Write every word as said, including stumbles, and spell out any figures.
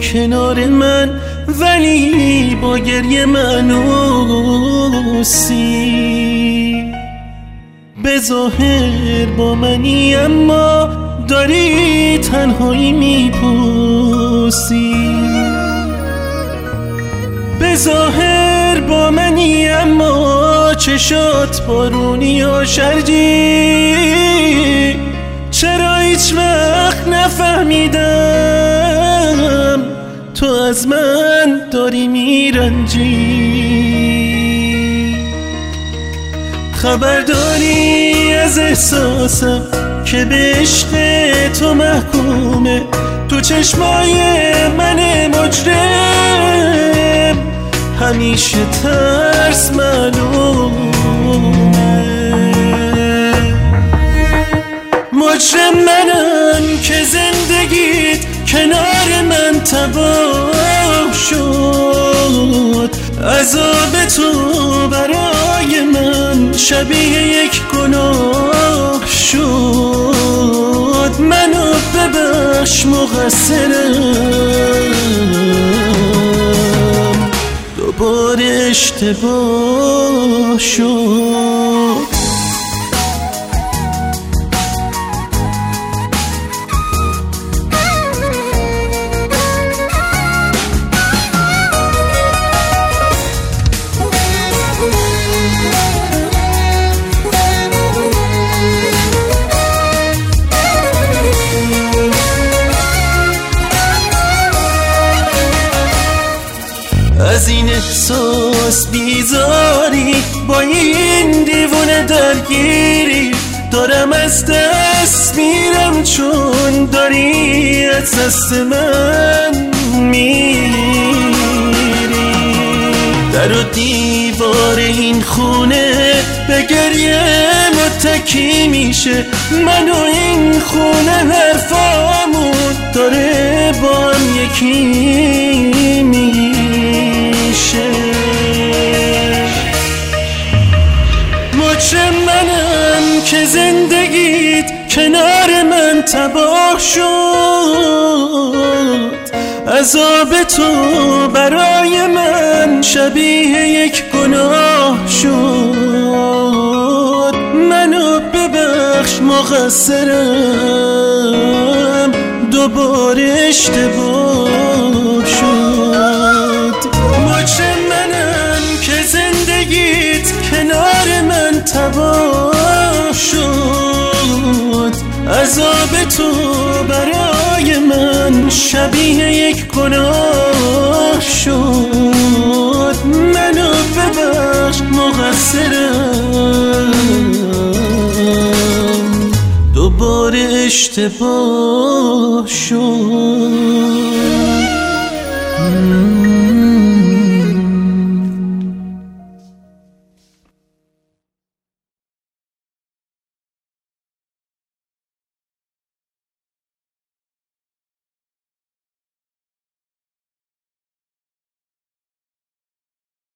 کنار من، ولی با گریه منوسی. به ظاهر با منی اما داری تنهایی میپوسی. به ظاهر با منی اما چشات بارونی و شرجی. چرا هیچ وقت نفهمیدم تو از من داری میرنجی؟ خبر داری از احساسم که به عشق تو محکومه، تو چشمای من مجرم همیشه ترس معلومه. مجرم منم که زندگیت کنار من تباه شد. عذاب تو برای من شبیه یک گناه شد. منو ببخش مقصرم، دوباره اشتباه شد. از این احساس بیزاری، با این دیوونه درگیری، دارم از دست میرم چون داری از دست من میری. در و دیوار این خونه به گریه متکی میشه، من و این خونه حرفامون داره با هم یکی میشه. مجرم منم که زندگیت کنار من تباه شد. عذاب تو برای من شبیه یک گناه شد. منو ببخش مقصرم، دوباره اشتباه شد. مجرم منم که زندگیت کنار من تباه شد. عذاب تو برای من شبیه یک گناه شد. منو ببخش مقصرم، دوباره اشتباه شد.